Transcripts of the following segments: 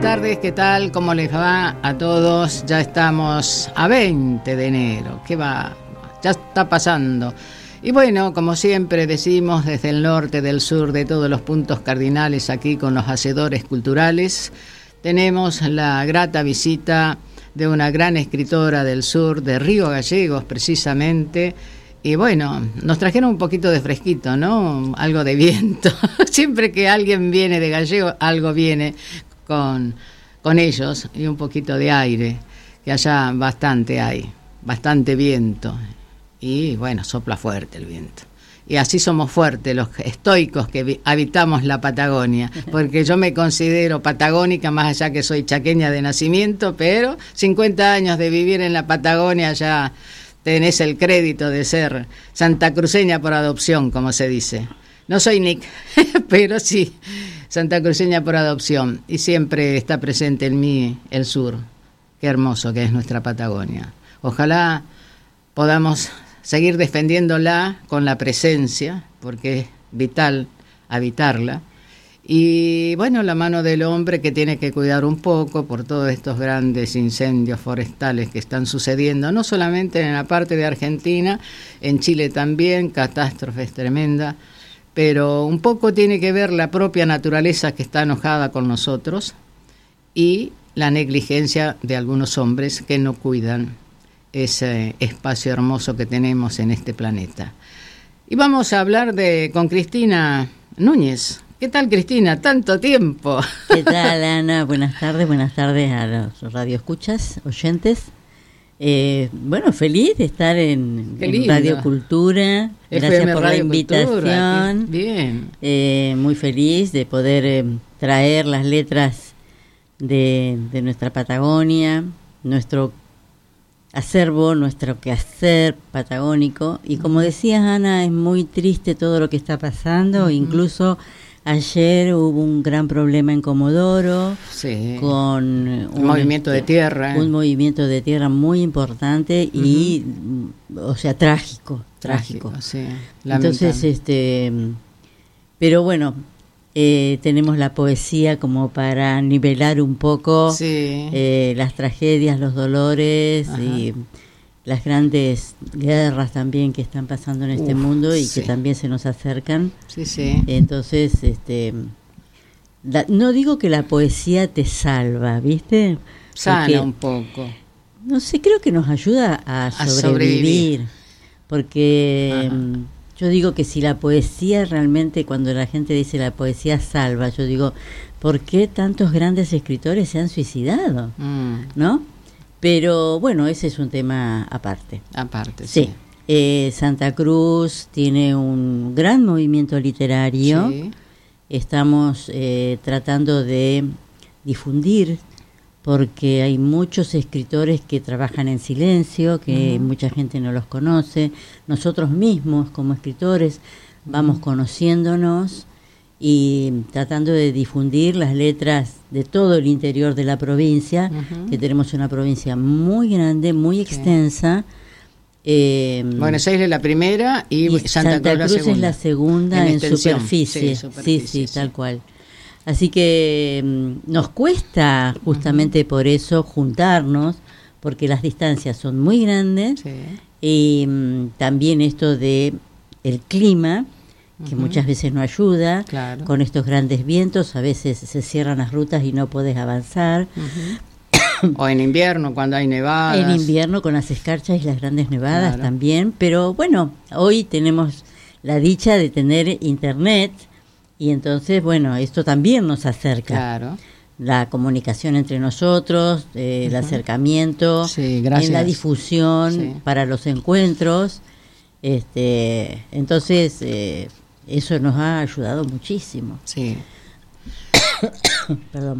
tardes, ¿qué tal? ¿Cómo les va a todos? Ya estamos a 20 de enero, ¿qué va? Ya está pasando. Y bueno, como siempre decimos, desde el norte, del sur, de todos los puntos cardinales aquí con los hacedores culturales, tenemos la grata visita de una gran escritora del sur, de Río Gallegos precisamente. Y bueno, nos trajeron un poquito de fresquito, ¿no? Algo de viento. Siempre que alguien viene de Gallegos, algo viene con ellos, y un poquito de aire, que allá bastante hay, bastante viento. Y bueno, sopla fuerte el viento. Y así somos fuertes los estoicos que habitamos la Patagonia, porque yo me considero patagónica, más allá que soy chaqueña de nacimiento, pero 50 años de vivir en la Patagonia ya tenés el crédito de ser santacruceña por adopción, como se dice. No soy Nick, pero sí, santacruceña por adopción. Y siempre está presente en mí el sur. Qué hermoso que es nuestra Patagonia. Ojalá podamos seguir defendiéndola con la presencia, porque es vital habitarla. Y bueno, la mano del hombre que tiene que cuidar un poco por todos estos grandes incendios forestales que están sucediendo, no solamente en la parte de Argentina, en Chile también, catástrofes tremendas, pero un poco tiene que ver la propia naturaleza que está enojada con nosotros y la negligencia de algunos hombres que no cuidan ese espacio hermoso que tenemos en este planeta. Y vamos a hablar con Cristina Núñez. ¿Qué tal, Cristina? Tanto tiempo. ¿Qué tal, Ana? Buenas tardes a los radioescuchas, oyentes. Bueno, feliz de estar en Radio Cultura. Gracias por la invitación. Bien. Muy feliz de poder traer las letras de nuestra Patagonia, nuestro acervo, nuestro quehacer patagónico. Y como decías, Ana, es muy triste todo lo que está pasando. Incluso ayer hubo un gran problema en Comodoro, sí, con un movimiento de tierra. Un movimiento de tierra muy importante y, o sea, trágico. Sí, entonces, pero bueno, tenemos la poesía como para nivelar un poco las tragedias, los dolores. Ajá. Y las grandes guerras también que están pasando en este mundo y que también se nos acercan. Sí. Entonces, no digo que la poesía te salva, ¿viste? Sana un poco. No sé, creo que nos ayuda a sobrevivir. Porque yo digo que si la poesía realmente, cuando la gente dice la poesía salva, yo digo, ¿por qué tantos grandes escritores se han suicidado? ¿No? Pero bueno, ese es un tema aparte. Sí. Santa Cruz tiene un gran movimiento literario. Sí. Estamos tratando de difundir, porque hay muchos escritores que trabajan en silencio, que mucha gente no los conoce. Nosotros mismos, como escritores, vamos conociéndonos y tratando de difundir las letras de todo el interior de la provincia, que tenemos una provincia muy grande, muy extensa. Buenos Aires es la primera y Santa Cruz es la segunda en superficie. Sí, tal cual. Así que nos cuesta justamente por eso juntarnos, porque las distancias son muy grandes, y también esto de el clima, que muchas veces no ayuda, con estos grandes vientos, a veces se cierran las rutas y no podés avanzar. O en invierno, cuando hay nevadas. En invierno, con las escarchas y las grandes nevadas también. Pero bueno, hoy tenemos la dicha de tener internet, y entonces, bueno, esto también nos acerca. La comunicación entre nosotros, el acercamiento, en la difusión para los encuentros. Entonces, eso nos ha ayudado muchísimo. Sí. Perdón.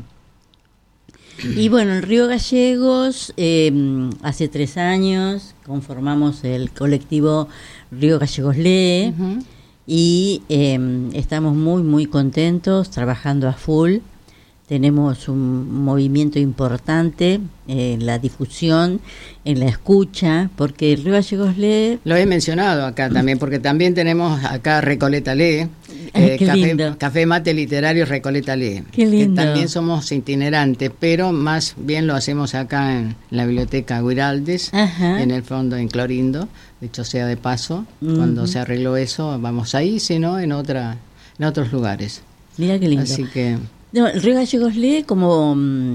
Y bueno, en Río Gallegos, hace 3 años conformamos el colectivo Río Gallegos Lee, y estamos muy, muy contentos, trabajando a full. tenemos un movimiento importante en la difusión, en la escucha, porque el Río Gallegos lee... Lo he mencionado acá también, porque también tenemos acá Recoleta Lee, café Mate Literario Recoleta Lee. Qué lindo. Que también somos itinerantes, pero más bien lo hacemos acá en la biblioteca Guiraldes, en el fondo en Clorindo, dicho sea de paso. Cuando se arregló eso, vamos ahí, sino en otros lugares. Mira qué lindo. Así que... No, el Río Gallegos lee como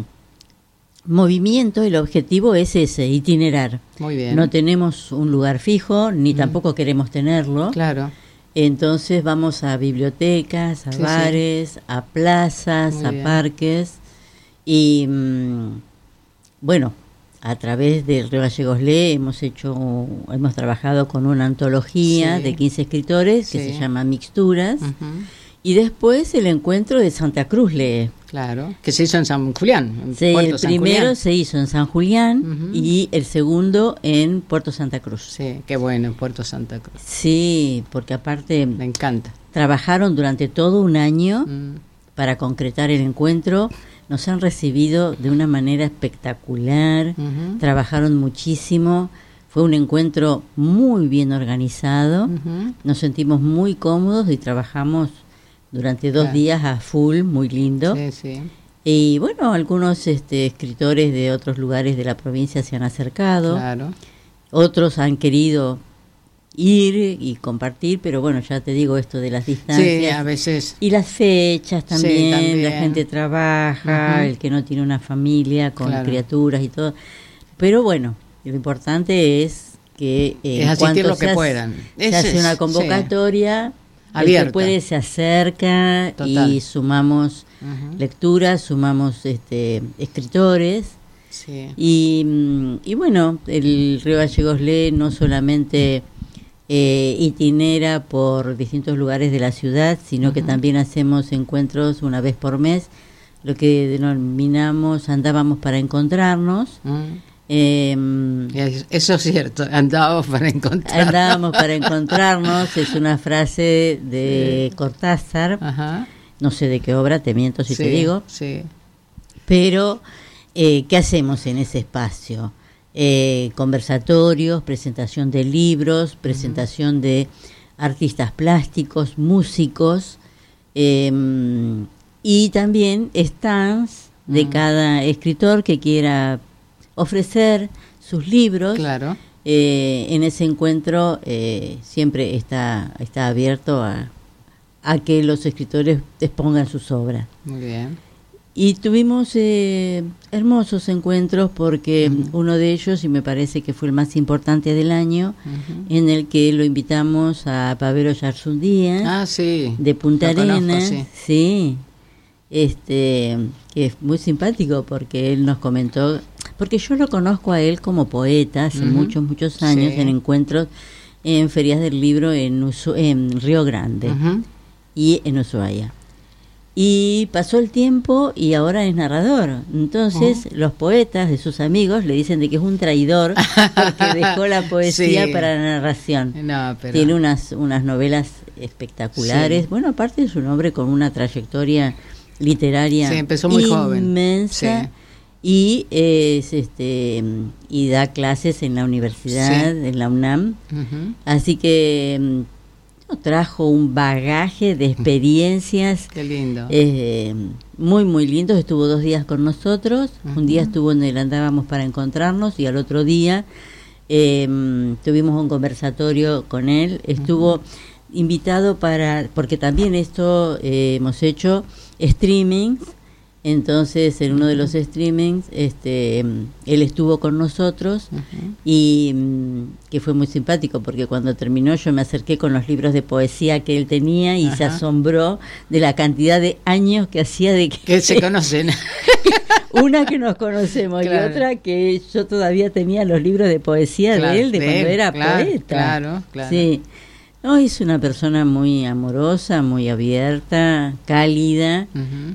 movimiento, el objetivo es ese, itinerar. Muy bien. No tenemos un lugar fijo, ni tampoco queremos tenerlo. Claro. Entonces vamos a bibliotecas, a bares, a plazas, Muy a bien. parques. Y bueno, a través del Río Gallegos lee hemos trabajado con una antología de 15 escritores que se llama Mixturas. Y después el encuentro de Santa Cruz lee. Claro, que se hizo en San Julián. El primero se hizo en San Julián y el segundo en Puerto Santa Cruz. Sí, qué bueno, en Puerto Santa Cruz. Sí, porque aparte... Me encanta. Trabajaron durante todo un año para concretar el encuentro. Nos han recibido de una manera espectacular. Trabajaron muchísimo. Fue un encuentro muy bien organizado. Nos sentimos muy cómodos y trabajamos durante 2 días a full, muy lindo. Sí, sí. Y bueno, algunos escritores de otros lugares de la provincia se han acercado. Claro. Otros han querido ir y compartir, pero bueno, ya te digo esto de las distancias. Sí, a veces. Y las fechas también, Sí, también. La gente trabaja, el que no tiene una familia con criaturas y todo. Pero bueno, lo importante es que es asistir lo que puedan. Se hace una convocatoria, el abierta. que puede se acerca. Total. Y sumamos lecturas, sumamos escritores. Sí. Y bueno, el Río Gallegos lee no solamente itinera por distintos lugares de la ciudad, sino que también hacemos encuentros una vez por mes, lo que denominamos andábamos para encontrarnos. Eso es cierto, andábamos para encontrarnos, es una frase de Cortázar, no sé de qué obra, te miento si te digo, pero ¿qué hacemos en ese espacio? Conversatorios, presentación de libros, presentación de artistas plásticos, músicos, y también stands de cada escritor que quiera ofrecer sus libros. Claro. En ese encuentro siempre está abierto a que los escritores expongan sus obras. Muy bien. Y tuvimos hermosos encuentros porque uno de ellos, y me parece que fue el más importante del año, en el que lo invitamos a Pavero Yarzundía, de Punta Arenas, sí, que es muy simpático porque él nos comentó, porque yo lo conozco a él como poeta hace muchos años, en encuentros en ferias del libro en Río Grande y en Ushuaia. Y pasó el tiempo y ahora es narrador. Entonces los poetas de sus amigos le dicen de que es un traidor porque dejó la poesía para la narración. No, pero... Tiene unas novelas espectaculares. Bueno, aparte es un hombre con una trayectoria literaria empezó muy inmensa. Y y da clases en la universidad, en la UNAM. Así que trajo un bagaje de experiencias. Qué lindo. Muy, muy lindo. Estuvo 2 días con nosotros. Un día estuvo en el Andábamos para encontrarnos y al otro día tuvimos un conversatorio con él. Estuvo invitado porque también hemos hecho streamings. Entonces, en uno de los streamings, él estuvo con nosotros y que fue muy simpático porque cuando terminó yo me acerqué con los libros de poesía que él tenía y se asombró de la cantidad de años que hacía de que se conocen. Una que nos conocemos y otra que yo todavía tenía los libros de poesía de él, de cuando era poeta. Claro. Sí. No, es una persona muy amorosa, muy abierta, cálida,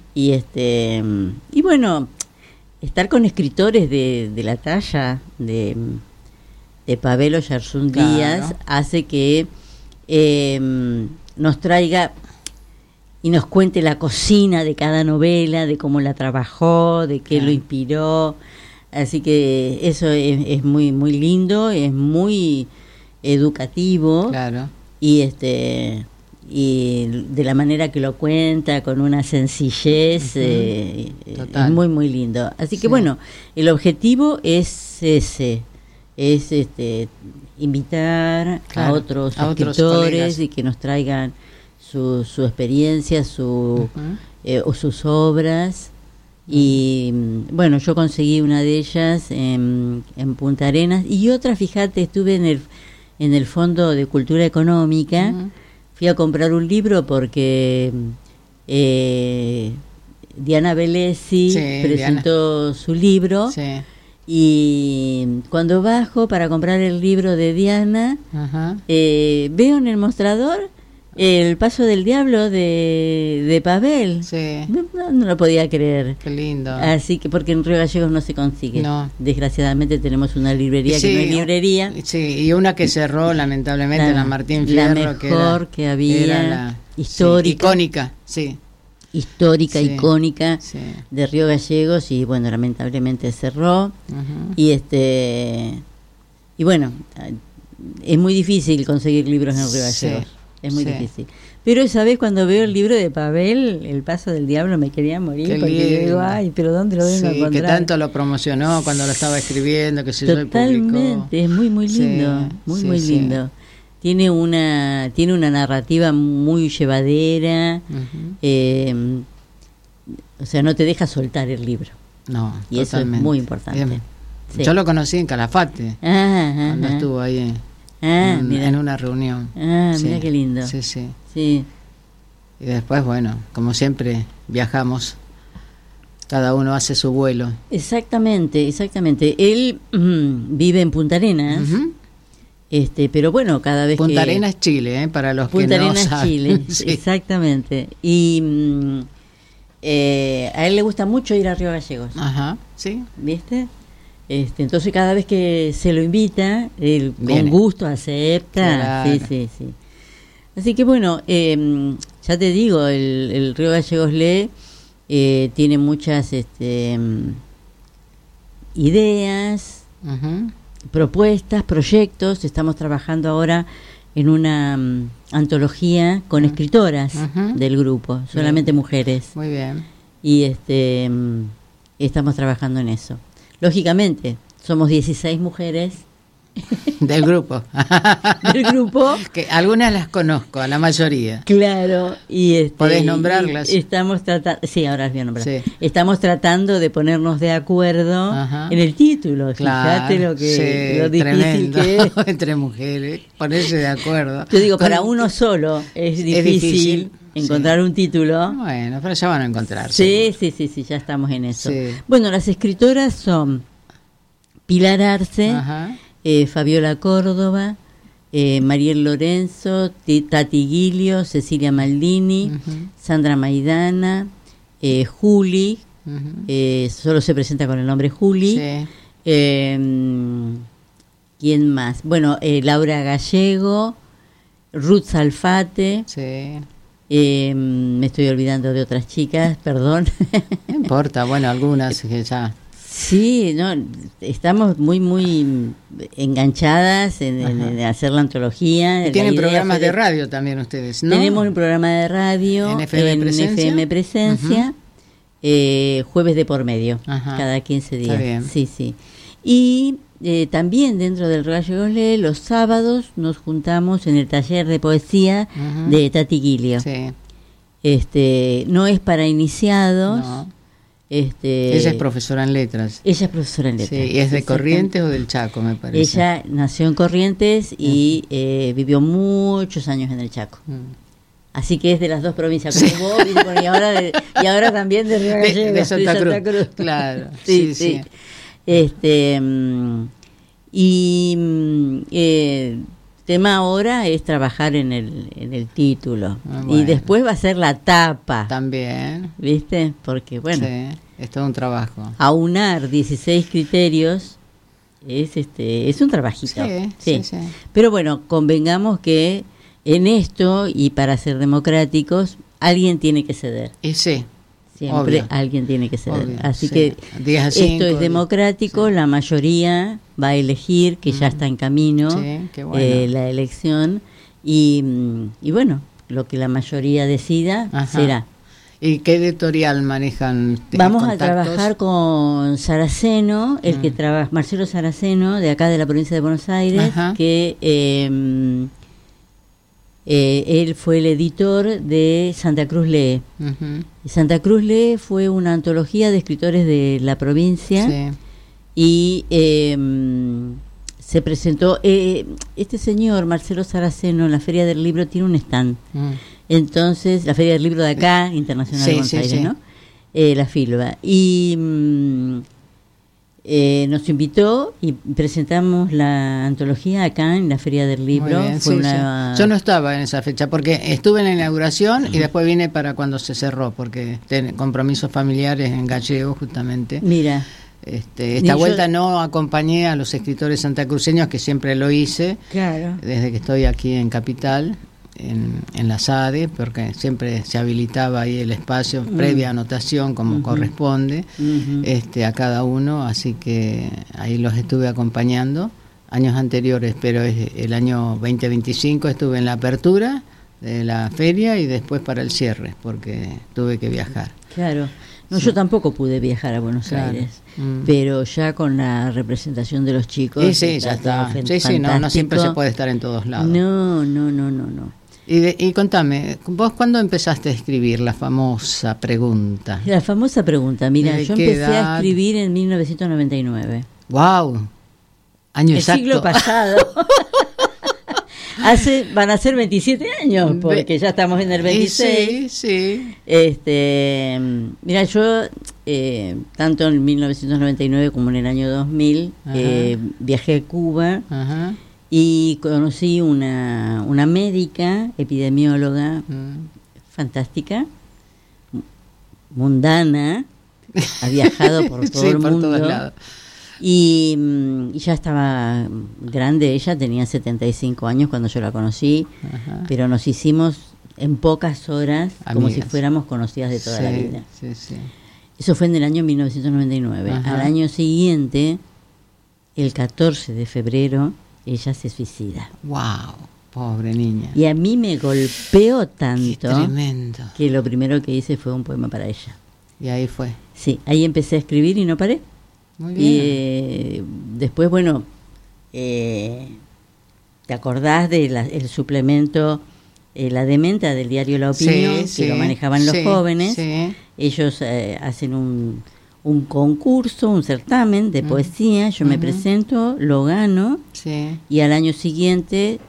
y bueno, estar con escritores de la talla de Pavelo Yarzundías hace que nos traiga y nos cuente la cocina de cada novela, de cómo la trabajó, de qué lo inspiró. Así que eso es muy muy lindo, es muy educativo. Claro. Y de la manera que lo cuenta, con una sencillez, es muy muy lindo. Así que bueno, el objetivo es ese, es invitar a otros escritores y que nos traigan su experiencia, o sus obras. Y bueno, yo conseguí una de ellas en Punta Arenas, y otra, fíjate, estuve en el Fondo de Cultura Económica. Fui a comprar un libro porque Diana Velesi presentó su libro, y cuando bajo para comprar el libro de Diana, veo en el mostrador El Paso del Diablo de Pavel. No lo podía creer. Qué lindo. Así que, porque en Río Gallegos no se consigue. No. Desgraciadamente tenemos una librería que no es librería. Y una que cerró lamentablemente, la Martín Fierro, la mejor que había, era la histórica. Icónica, Histórica, icónica, de Río Gallegos, y bueno, lamentablemente cerró. Y bueno, es muy difícil conseguir libros en Río Gallegos. Es muy difícil. Pero esa vez, cuando veo el libro de Pavel, El Paso del Diablo, me quería morir. Qué porque digo, ay, pero ¿dónde lo vengo a encontrar? Que tanto lo promocionó cuando lo estaba escribiendo, que se publicó. Totalmente, es muy muy lindo, muy lindo. Tiene una narrativa muy llevadera, o sea, no te deja soltar el libro. No, y totalmente. Eso es muy importante. Yo lo conocí en Calafate, cuando estuvo ahí en una reunión. Mira qué lindo. Sí. Y después, bueno, como siempre, viajamos. Cada uno hace su vuelo. Exactamente. Él vive en Punta Arenas. Pero bueno, cada vez Punta Arenas, Chile, para los que no saben. Punta Arenas, Chile, exactamente. Y a él le gusta mucho ir a Río Gallegos. ¿Viste? Entonces cada vez que se lo invita, él con gusto acepta. Claro. Sí. Así que bueno, ya te digo, el Río Gallegos Lee tiene muchas ideas, propuestas, proyectos. Estamos trabajando ahora en una antología con escritoras del grupo, solamente mujeres. Muy bien. Y estamos trabajando en eso. Lógicamente, somos 16 mujeres. Del grupo. Que algunas las conozco, a la mayoría. Claro. Y ¿podés nombrarlas? Estamos tratando, ahora las voy a nombrar. Estamos tratando de ponernos de acuerdo en el título. Claro, fíjate lo difícil tremendo. Que es. Entre mujeres, ponerse de acuerdo. Yo digo, para uno solo es difícil encontrar un título. Bueno, pero ya van a encontrar. Sí, ya estamos en eso. Bueno, las escritoras son Pilar Arce, Fabiola Córdoba, Mariel Lorenzo, Tati Guilio, Cecilia Maldini, Sandra Maidana, Juli, solo se presenta con el nombre Juli. ¿Quién más? Bueno, Laura Gallego, Ruth Salfate. Me estoy olvidando de otras chicas, perdón. No importa, bueno, algunas que ya... Sí, no, estamos muy enganchadas en hacer la antología. Y tienen programas de radio también ustedes, ¿no? Tenemos un programa de radio en FM Presencia, jueves de por medio, cada 15 días. Está bien. Sí. Y también dentro del Río Gallegos Lee, los sábados nos juntamos en el taller de poesía de Tati Guilio. No es para iniciados. No. Ella es profesora en letras. ¿Y es de Corrientes o del Chaco, me parece? Ella nació en Corrientes y vivió muchos años en el Chaco. Así que es de las dos provincias, como vos, y ahora también de Río Gallegos, de Santa Cruz. Claro. Sí. Tema ahora es trabajar en el título. Bueno. Y después va a ser la tapa. También. ¿Viste? Porque, bueno. Sí, es todo un trabajo. Aunar 16 criterios es un trabajito. Sí. Pero bueno, convengamos que en esto, y para ser democráticos, alguien tiene que ceder. Y sí. Siempre obvio. Alguien tiene que ceder. Obvio, Así sí. que 10 a 5, esto es democrático, la mayoría va a elegir, que ya está en camino qué bueno. la elección, y bueno, lo que la mayoría decida será. ¿Y qué editorial manejan? Vamos contactos? a trabajar con Saraceno, el que trabaja, Marcelo Saraceno, de acá de la provincia de Buenos Aires, que él fue el editor de Santa Cruz Lee. Y Santa Cruz Lee fue una antología de escritores de la provincia, y se presentó este señor Marcelo Saraceno en la Feria del Libro, tiene un stand. Entonces, la Feria del Libro de acá, Internacional de Buenos Aires, ¿no? La FILBA. Y nos invitó y presentamos la antología acá en la Feria del Libro. Bien, Yo no estaba en esa fecha porque estuve en la inauguración y después vine para cuando se cerró, porque compromisos familiares en Gallego justamente. Mira. Esta vuelta no acompañé a los escritores santacruceños, que siempre lo hice, desde que estoy aquí en Capital, en la SADE, porque siempre se habilitaba ahí el espacio, previa anotación como corresponde a cada uno, así que ahí los estuve acompañando años anteriores, pero el año 2025 estuve en la apertura de la feria y después para el cierre, porque tuve que viajar. Claro. No, yo tampoco pude viajar a Buenos Aires, pero ya con la representación de los chicos. Ya está. No siempre se puede estar en todos lados. No. Y contame, ¿vos cuándo empezaste a escribir la famosa pregunta? La famosa pregunta, mira, yo empecé a escribir en 1999. ¡Wow! Año exacto. El siglo pasado. Van a ser 27 años, porque ya estamos en el 26. Sí. Mira, yo, tanto en 1999 como en el año 2000, viajé a Cuba y conocí una médica, epidemióloga, fantástica, mundana, ha viajado por todo el mundo. Por todos lados. Y ya estaba grande, ella tenía 75 años cuando yo la conocí, pero nos hicimos en pocas horas, amigas, como si fuéramos conocidas de toda la vida. Eso fue en el año 1999. Al año siguiente, el 14 de febrero, ella se suicida. ¡Wow! Pobre niña. Y a mí me golpeó tanto. ¡Qué tremendo! Que lo primero que hice fue un poema para ella. Y ahí fue. Sí, ahí empecé a escribir y no paré. Muy bien. Y después, bueno, ¿te acordás del suplemento La Dementa del diario La Opinión? Que lo manejaban los jóvenes. Ellos hacen un concurso, un certamen de poesía. Yo me presento, lo gano. Y al año siguiente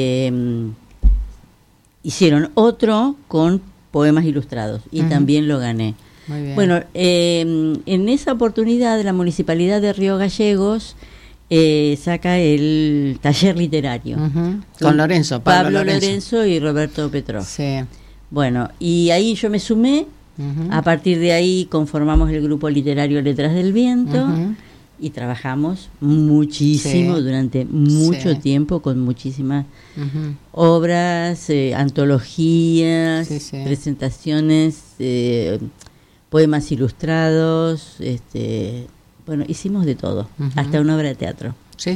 hicieron otro con poemas ilustrados y también lo gané. Bueno, en esa oportunidad la Municipalidad de Río Gallegos saca el taller literario con Lorenzo, Pablo Lorenzo y Roberto Petrov. Bueno, y ahí yo me sumé. A partir de ahí conformamos el grupo literario Letras del Viento y trabajamos muchísimo durante mucho tiempo con muchísimas obras, antologías, presentaciones, poemas ilustrados, bueno, hicimos de todo, hasta una obra de teatro.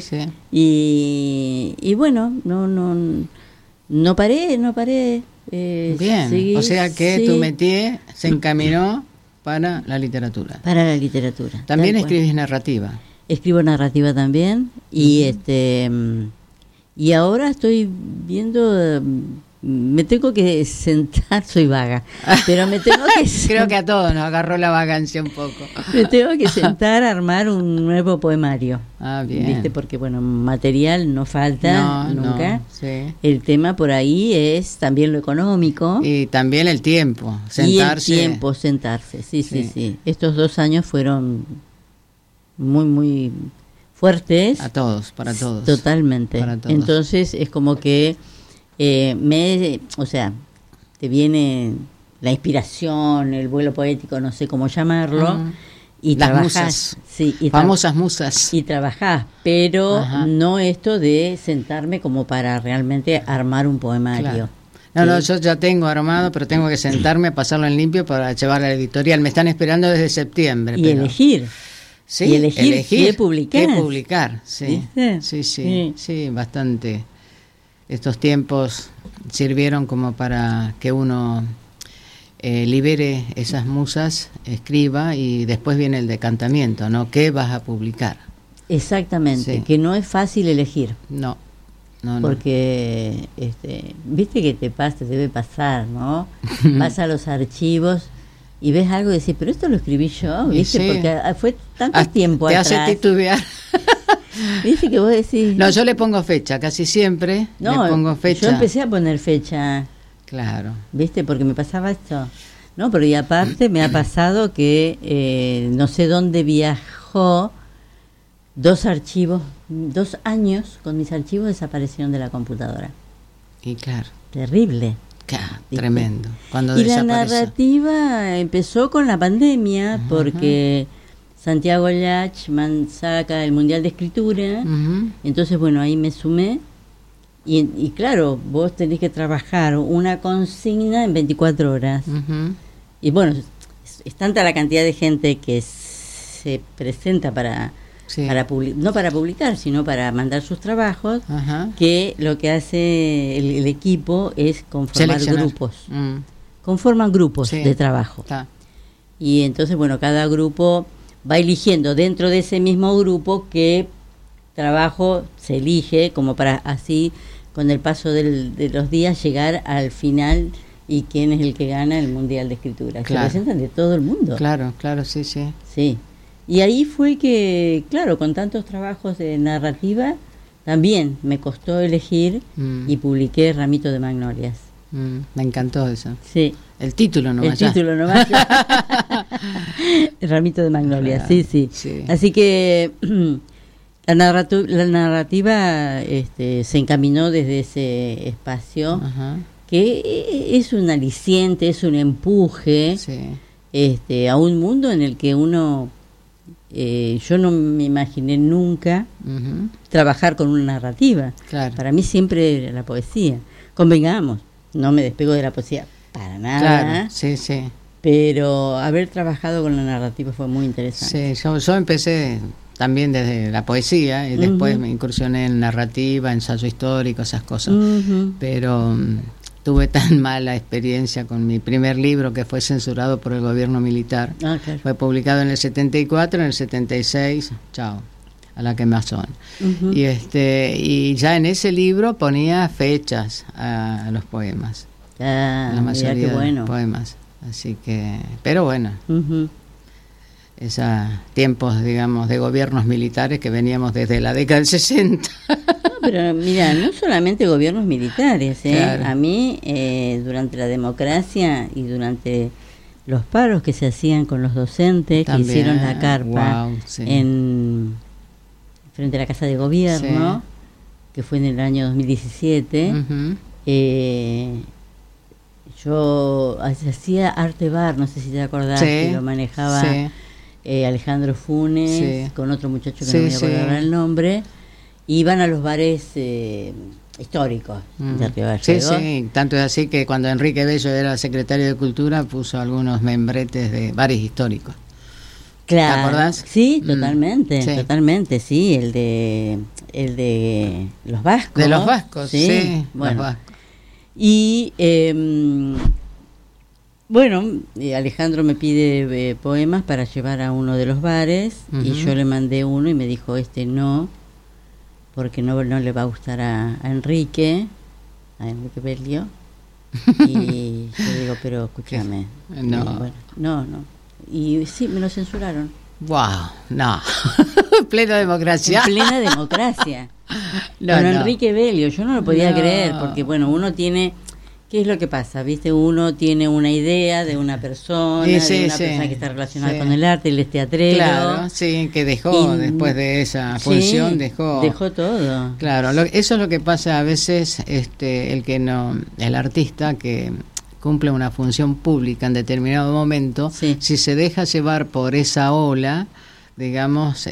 Y bueno, no paré. Bien, seguí, o sea que tu métier se encaminó para la literatura. Para la literatura. También escribís narrativa. Escribo narrativa también y y ahora estoy viendo. Me tengo que sentar, soy vaga, pero me tengo que creo que a todos nos agarró la vagancia un poco. Me tengo que sentar a armar un nuevo poemario. Bien. ¿Viste? Porque bueno, material no falta nunca. El tema por ahí es también lo económico. Y también el tiempo, sentarse. Y el tiempo, sentarse, sí. Estos 2 años fueron muy, muy fuertes. Para todos. Totalmente. Para todos. Entonces es como que o sea, te viene la inspiración, el vuelo poético, no sé cómo llamarlo, y las trabajás, musas, famosas musas, y trabajás, pero no esto de sentarme como para realmente armar un poemario. No, yo ya tengo armado, pero tengo que sentarme a pasarlo en limpio para llevarlo a la editorial. Me están esperando desde septiembre. Y elegir. Sí, y elegir qué publicar. Qué publicar, sí. Sí, bastante. Estos tiempos sirvieron como para que uno libere esas musas, escriba, y después viene el decantamiento, ¿no? ¿Qué vas a publicar? Exactamente, que no es fácil elegir. No. Porque viste que te debe pasar, ¿no? Vas a los archivos y ves algo y decís, pero esto lo escribí yo, ¿viste? Sí. Porque fue tanto tiempo te atrás. Te hace titubear. ¿Viste que vos decís? No, yo le pongo fecha, casi siempre le pongo fecha. Yo empecé a poner fecha. Claro. ¿Viste? Porque me pasaba esto. No, pero y aparte me ha pasado que no sé dónde viajó. 2 años con mis archivos desaparecieron de la computadora. Y claro. Terrible. Claro, tremendo. Cuando y la narrativa empezó con la pandemia, porque Santiago Lachman saca el Mundial de Escritura, entonces bueno, ahí me sumé, y claro, vos tenés que trabajar una consigna en 24 horas. Y bueno, es tanta la cantidad de gente que se presenta no para publicar, sino para mandar sus trabajos, que lo que hace el equipo es conformar grupos. Conforman grupos de trabajo. Y entonces, bueno, cada grupo va eligiendo dentro de ese mismo grupo qué trabajo se elige, como para así, con el paso de los días, llegar al final y quién es el que gana el Mundial de Escritura. Se presentan de todo el mundo. Claro, sí. Sí. Y ahí fue que, claro, con tantos trabajos de narrativa, también me costó elegir y publiqué Ramito de Magnolias. Me encantó eso. Sí. El título nomás. Ramito de Magnolias, sí. Así que la narrativa se encaminó desde ese espacio, que es un aliciente, es un empuje a un mundo en el que uno... yo no me imaginé nunca trabajar con una narrativa. Para mí siempre era la poesía. Convengamos, no me despego de la poesía para nada. Pero haber trabajado con la narrativa fue muy interesante. Yo empecé también desde la poesía y después me incursioné en narrativa, ensayo histórico, esas cosas. Pero tuve tan mala experiencia con mi primer libro, que fue censurado por el gobierno militar. Fue publicado en el 74, en el 76, chao, a la quemazón. Y ya en ese libro ponía fechas a los poemas. La mayoría de los poemas. Así que, pero bueno, esos tiempos, digamos, de gobiernos militares que veníamos desde la década del 60. Pero mira, no solamente gobiernos militares, a mí durante la democracia y durante los paros que se hacían con los docentes, que hicieron la carpa en frente a la Casa de Gobierno, que fue en el año 2017, yo hacía Arte Bar, no sé si te acordás, que lo manejaba Alejandro Funes, con otro muchacho que no me voy a acordar el nombre. Iban a los bares históricos de Río Gallegos. Tanto es así que cuando Enrique Bello era secretario de Cultura puso algunos membretes de bares históricos. Claro. ¿Te acordás? Sí, totalmente, el de los vascos. De los vascos, bueno. Los vascos. Y Alejandro me pide poemas para llevar a uno de los bares, y yo le mandé uno y me dijo no, porque no le va a gustar a Enrique Bello. Y yo digo, pero escúchame. No. Y sí, me lo censuraron. ¡Wow! No. Plena democracia. En plena democracia. Con Enrique Bello, yo no lo podía creer, porque bueno, uno tiene... ¿Qué es lo que pasa? ¿Viste? Uno tiene una idea de una persona, persona que está relacionada con el arte, él es teatrero. Claro, que dejó, después de esa función, dejó todo. Claro, eso es lo que pasa a veces, el artista que cumple una función pública en determinado momento, si se deja llevar por esa ola, digamos,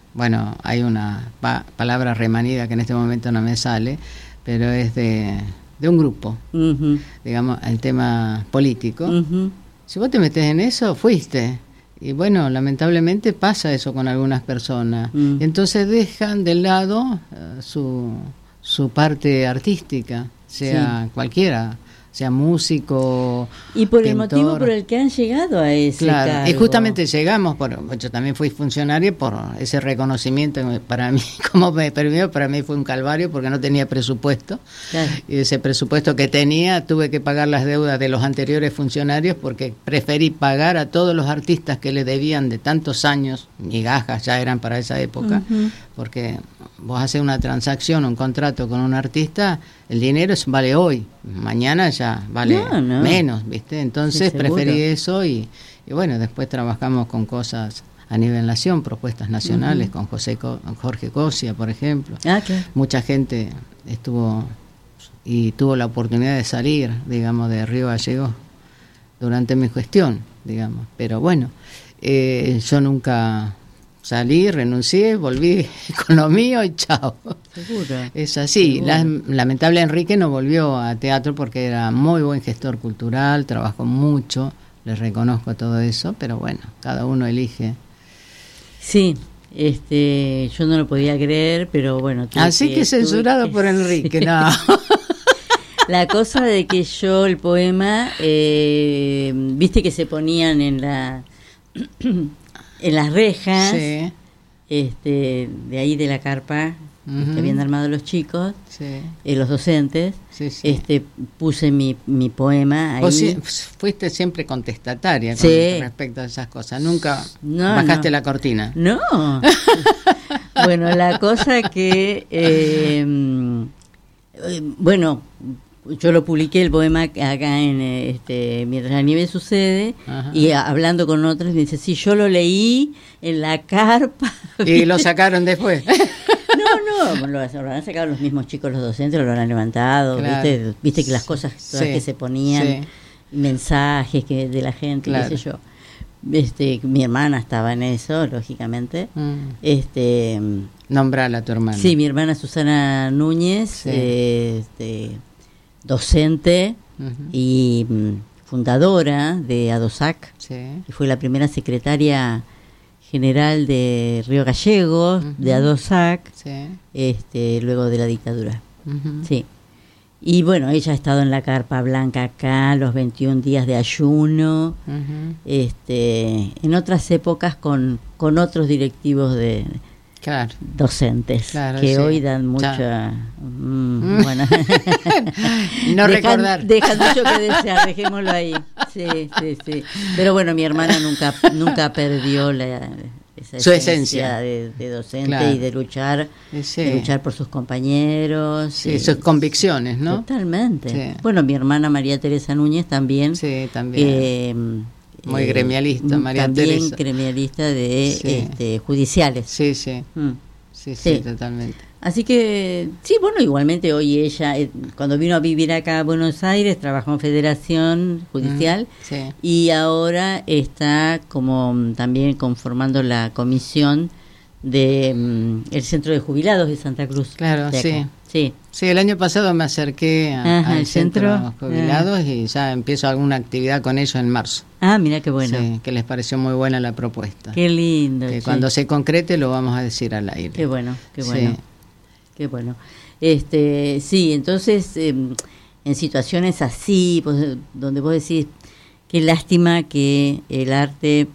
hay una palabra remanida que en este momento no me sale, pero es de un grupo, digamos, el tema político. Si vos te metés en eso, fuiste. Y bueno, lamentablemente pasa eso con algunas personas. Y entonces dejan de lado su parte artística, sea cualquiera, sea músico, y por pintor. El motivo por el que han llegado a ese cargo. Y justamente llegamos, yo también fui funcionaria por ese reconocimiento para mí, como primero para mí fue un calvario porque no tenía presupuesto, y ese presupuesto que tenía tuve que pagar las deudas de los anteriores funcionarios porque preferí pagar a todos los artistas que le debían de tantos años, migajas ya eran para esa época, porque vos haces una transacción, un contrato con un artista, el dinero vale hoy, mañana ya vale menos, ¿viste? Entonces preferí eso y bueno, después trabajamos con cosas a nivel nación, propuestas nacionales, con Jorge Cosia, por ejemplo. Mucha gente estuvo y tuvo la oportunidad de salir, digamos, de Río Gallegos durante mi gestión, digamos. Pero bueno, yo nunca salí, renuncié, volví con lo mío y chao. Seguro. Es así. Lamentable Enrique no volvió a teatro porque era muy buen gestor cultural, trabajó mucho, le reconozco todo eso, pero bueno, cada uno elige. Sí, yo no lo podía creer, pero bueno. Así que censurado por Enrique, no. La cosa de que yo el poema, viste que se ponían en las rejas, de ahí de la carpa que habían armado los chicos, los docentes, puse mi poema ahí. Vos fuiste siempre contestataria con respecto a esas cosas, nunca bajaste la cortina. No. Bueno, la cosa que bueno, yo lo publiqué el poema acá en Mientras la nieve sucede. Y hablando con otros me dice, sí, yo lo leí en la carpa. Y lo sacaron después. No, lo han sacado los mismos chicos, los docentes, lo han levantado, claro. ¿Viste que las cosas todas que se ponían, mensajes de la gente, qué sé yo. Mi hermana estaba en eso, lógicamente. Nombrala a tu hermana. Sí, mi hermana Susana Núñez, docente y fundadora de ADOSAC, y fue la primera secretaria general de Río Gallegos, de ADOSAC, luego de la dictadura. Y bueno, ella ha estado en la Carpa Blanca acá, los 21 días de ayuno, en otras épocas con otros directivos docentes, que hoy dan mucha... bueno. No recordar. Dejan mucho que desear, dejémoslo ahí. Sí. Pero bueno, mi hermana nunca perdió su esencia de docente y de luchar por sus compañeros. Sus convicciones, ¿no? Totalmente. Bueno, mi hermana María Teresa Núñez también. Sí, también. Muy gremialista, María también Teresa. También gremialista de judiciales. Sí, totalmente. Así que, bueno, igualmente hoy ella, cuando vino a vivir acá a Buenos Aires, trabajó en Federación Judicial y ahora está como también conformando la comisión de el Centro de Jubilados de Santa Cruz. Claro, Sí, el año pasado me acerqué al centro de jubilados y ya empiezo alguna actividad con ellos en marzo. Mira qué bueno. Sí, que les pareció muy buena la propuesta. Qué lindo. Que cuando se concrete lo vamos a decir al aire. Qué bueno. Qué bueno. Entonces, en situaciones así, pues, donde vos decís, qué lástima que el arte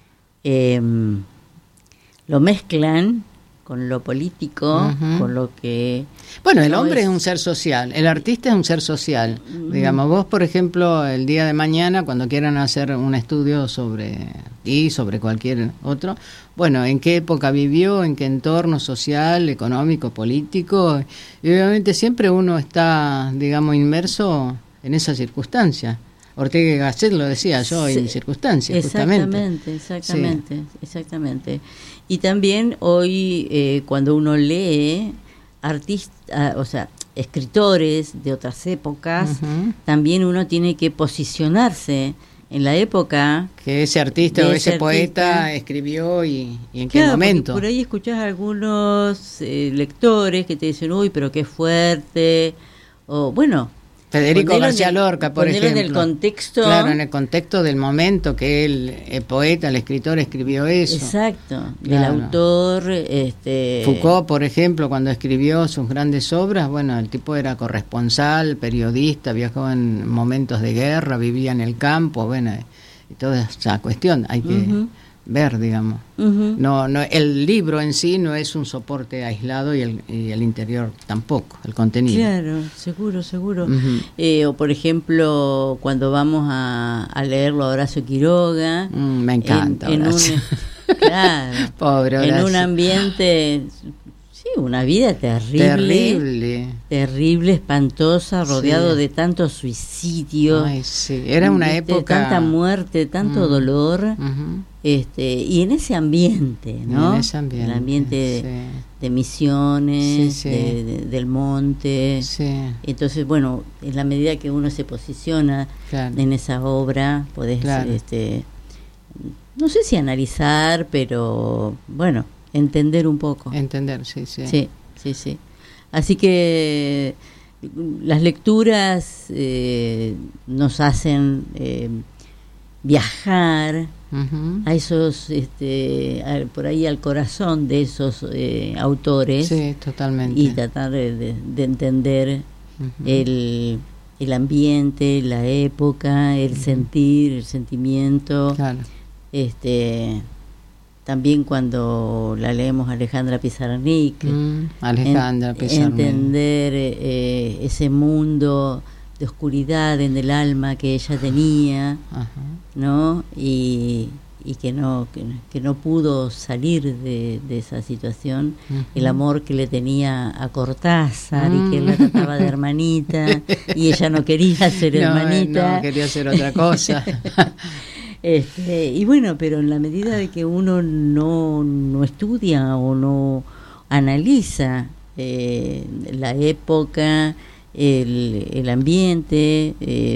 lo mezclan con lo político, con lo que... Bueno, el hombre es un ser social, el artista es un ser social. Digamos, vos, por ejemplo, el día de mañana, cuando quieran hacer un estudio sobre cualquier otro, bueno, en qué época vivió, en qué entorno social, económico, político, y obviamente siempre uno está, digamos, inmerso en esas circunstancias. Ortega y Gasset lo decía yo, en circunstancias, justamente. Exactamente. Y también hoy, cuando uno lee escritores de otras épocas, también uno tiene que posicionarse en la época que ese artista o ese poeta escribió y en qué momento. Por ahí escuchás a algunos lectores que te dicen, uy, pero qué fuerte, o bueno, Federico García Lorca, por ejemplo. En el contexto. Claro, en el contexto del momento que él, el poeta, el escritor, escribió eso. Exacto, claro. Del autor. Foucault, por ejemplo, cuando escribió sus grandes obras, bueno, el tipo era corresponsal, periodista, viajó en momentos de guerra, vivía en el campo, bueno, y toda esa cuestión hay que ver, digamos. No, el libro en sí no es un soporte aislado y el interior tampoco, el contenido. Claro, seguro. O por ejemplo, cuando vamos a leerlo a Horacio Quiroga. Me encanta. Claro. Pobre Horacio. En un ambiente, una vida terrible, espantosa, rodeado de tantos suicidios. Ay, sí. Era una época, tanta muerte, tanto dolor. Y en ese ambiente, ¿no? En ese ambiente, el ambiente de Misiones, del monte. Entonces, bueno, en la medida que uno se posiciona en esa obra, podés, no sé si analizar, pero bueno, entender un poco. Entender, sí. Así que las lecturas nos hacen viajar a esos, por ahí al corazón de esos autores. Sí, totalmente. Y tratar de entender el ambiente, la época, el sentir, el sentimiento. Claro. También cuando la leemos Alejandra Pizarnik, entender ese mundo de oscuridad en el alma que ella tenía, ¿no? Y que no pudo salir de esa situación, el amor que le tenía a Cortázar y que él la trataba de hermanita y ella no quería ser hermanita. No, quería ser otra cosa. Y bueno, pero en la medida de que uno no estudia o no analiza la época, el ambiente,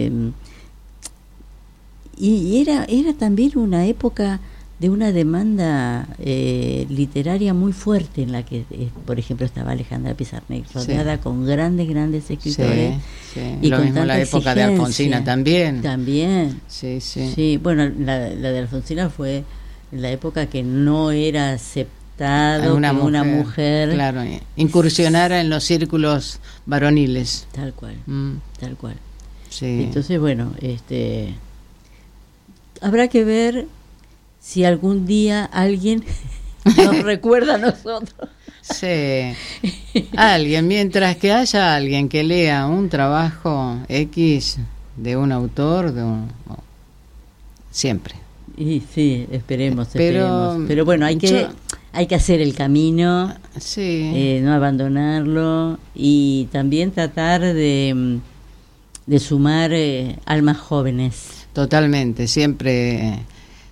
y era también una época de una demanda literaria muy fuerte en la que, por ejemplo, estaba Alejandra Pizarnik rodeada con grandes escritores. Y lo mismo la época de Alfonsina también. Sí, bueno, la de Alfonsina fue la época que no era aceptado que una mujer claro, incursionara en los círculos varoniles. Tal cual. Sí. Entonces, bueno, habrá que ver si algún día alguien nos recuerda a nosotros. Sí, alguien, mientras que haya alguien que lea un trabajo X de un autor, siempre. Y sí, esperemos. Pero bueno, hay que hacer el camino, no abandonarlo y también tratar de sumar almas jóvenes. Totalmente, siempre.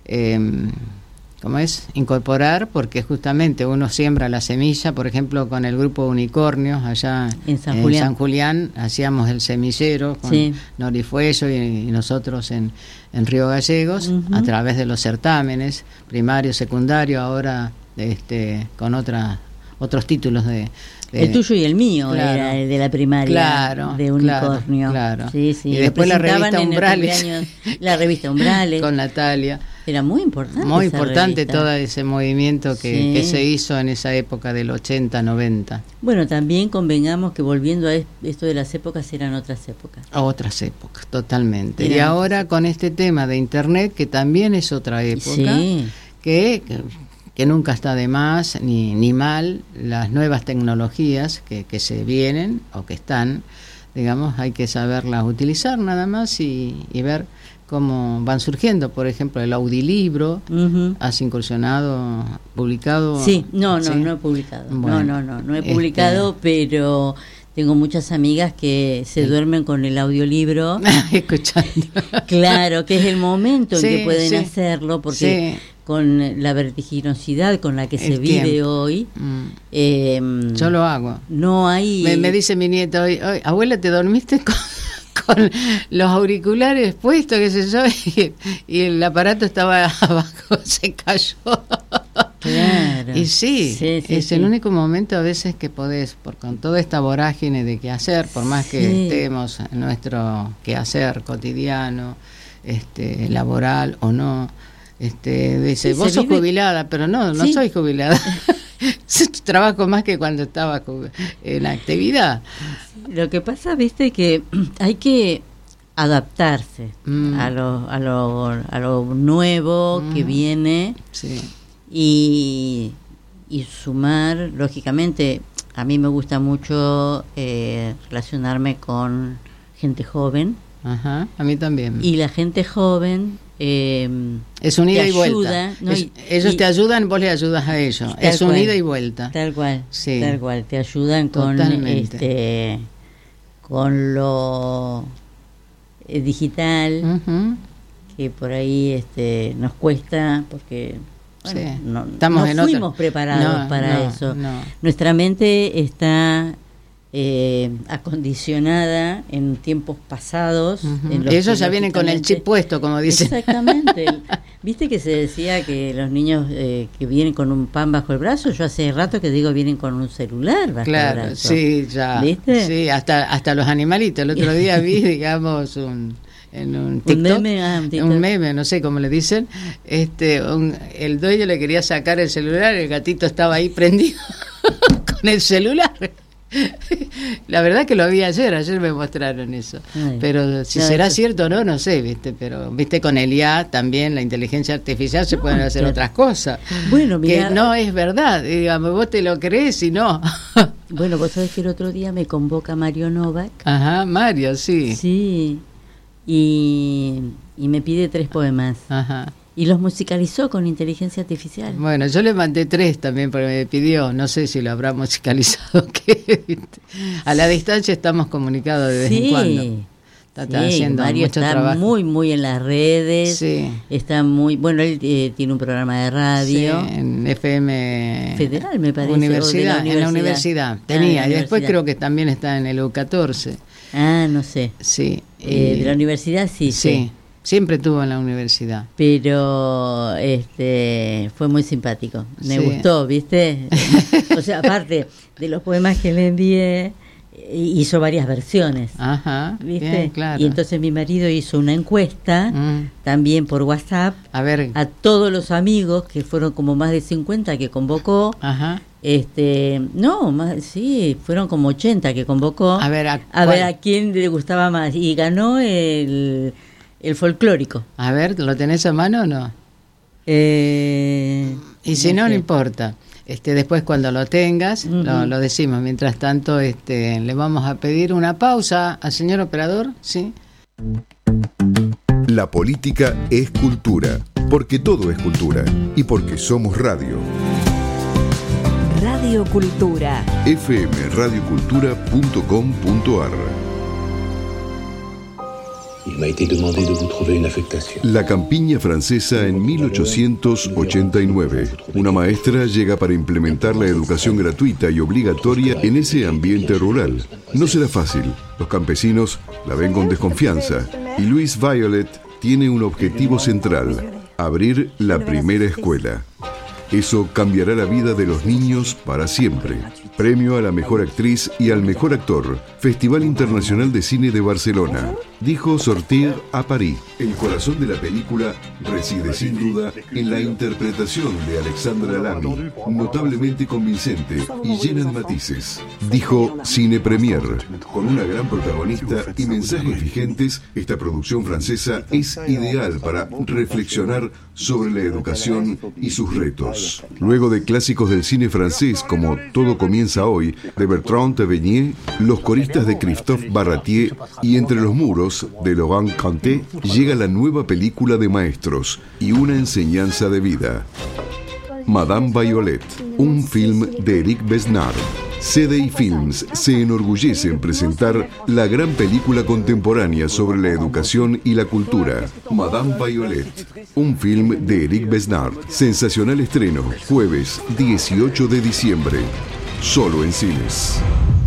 ¿Cómo es? Incorporar, porque justamente uno siembra la semilla, por ejemplo, con el grupo Unicornios, allá en San Julián, hacíamos el semillero con Nori Fuello y nosotros en Río Gallegos, a través de los certámenes, primario, secundario, ahora con otros títulos de el tuyo y el mío era el de la primaria de Unicornio. Claro. Sí. Y después la revista Umbrales. La revista Umbrales. Con Natalia. Era muy importante. Muy importante todo ese movimiento que se hizo en esa época del 80, 90. Bueno, también convengamos que volviendo a esto de las épocas, eran otras épocas. Otras épocas, totalmente. Y ahora con este tema de Internet, que también es otra época, que nunca está de más ni mal, las nuevas tecnologías que se vienen o que están, digamos, hay que saberlas utilizar nada más y ver cómo van surgiendo. Por ejemplo, el audiolibro, ¿has incursionado, publicado? Sí, no he publicado. Bueno, no he publicado, pero tengo muchas amigas que se duermen con el audiolibro. Escuchando. Claro, que es el momento en que pueden hacerlo, porque con la vertiginosidad con la que se vive hoy. Yo lo hago. No hay... Me dice mi nieta hoy, abuela, ¿te dormiste con los auriculares puestos, qué sé yo? Y el aparato estaba abajo, se cayó. Claro. Y sí, es el único momento a veces que podés, con toda esta vorágine de qué hacer, por más que estemos en nuestro quehacer cotidiano, laboral o no, dice, vos sos jubilada, pero no soy jubilada. Trabajo más que cuando estaba en actividad. Lo que pasa, viste, que hay que adaptarse a lo nuevo que viene, y sumar, lógicamente. A mí me gusta mucho relacionarme con gente joven. Ajá, a mí también. Y la gente joven es un ida y vuelta. ¿No? Ellos te ayudan, vos le ayudas a ellos. Es un ida y vuelta. Tal cual. Sí. Tal cual. Te ayudan con lo digital, que por ahí nos cuesta, porque no fuimos preparados para eso. No. Nuestra mente está acondicionada en tiempos pasados. Ellos ya vienen con el chip puesto, como dicen. Exactamente. ¿Viste que se decía que los niños que vienen con un pan bajo el brazo? Yo hace rato que digo vienen con un celular bajo el brazo. Sí, ya. ¿Viste? Sí, hasta los animalitos. El otro día vi, digamos, en un TikTok, un meme, no sé cómo le dicen, el dueño le quería sacar el celular, el gatito estaba ahí prendido con el celular. La verdad que lo vi ayer me mostraron eso. Pero si será cierto o no sé, pero con el IA también, la inteligencia artificial, se pueden hacer otras cosas. Bueno, mirá, que no es verdad, digamos, vos te lo crees y no. Bueno, vos sabés que el otro día me convoca Mario Novak. Ajá, Mario, sí. Sí. Y me pide 3 poemas. Ajá. Y los musicalizó con inteligencia artificial. Bueno, yo le mandé 3 también porque me pidió, no sé si lo habrá musicalizado. A la distancia estamos comunicados de vez en cuando. Está haciendo Mario mucho está trabajo. muy en las redes. Sí. Está muy, bueno, él tiene un programa de radio. Sí, en FM Federal, me parece. Universidad, en la universidad. Tenía, y después creo que también está en el U14. No sé. Sí. De la universidad sí. Siempre estuvo en la universidad. Pero fue muy simpático. Me gustó, ¿viste? O sea, aparte de los poemas que le envié, hizo varias versiones. Ajá, ¿viste? Bien, claro. Y entonces mi marido hizo una encuesta también por WhatsApp a todos los amigos, que fueron como más de 50 que convocó. Ajá. Fueron como 80 que convocó. A ver a quién le gustaba más. Y ganó el folclórico. A ver, ¿lo tenés a mano o no? Y si no importa. Después cuando lo tengas, lo decimos. Mientras tanto, le vamos a pedir una pausa al señor operador, ¿sí? La política es cultura, porque todo es cultura y porque somos radio. Radio Cultura. fmradiocultura.com.ar. La campiña francesa en 1889. Una maestra llega para implementar la educación gratuita y obligatoria en ese ambiente rural. No será fácil. Los campesinos la ven con desconfianza. Y Louise Violet tiene un objetivo central: abrir la primera escuela. Eso cambiará la vida de los niños para siempre. Premio a la mejor actriz y al mejor actor. Festival Internacional de Cine de Barcelona. Dijo Sortir a París. El corazón de la película reside sin duda en la interpretación de Alexandra Lamy, notablemente convincente y llena de matices. Dijo Cine Premier. Con una gran protagonista y mensajes vigentes, esta producción francesa es ideal para reflexionar sobre la educación y sus retos. Luego de clásicos del cine francés como Todo comienza hoy, de Bertrand Tavernier, Los coristas de Christophe Barratier y Entre los muros, de Laurent Cantet, llega la nueva película de maestros y una enseñanza de vida. Madame Violet, un film de Eric Besnard. CDI Films se enorgullece en presentar la gran película contemporánea sobre la educación y la cultura, Madame Violet, un film de Eric Besnard. Sensacional estreno, jueves 18 de diciembre, solo en cines.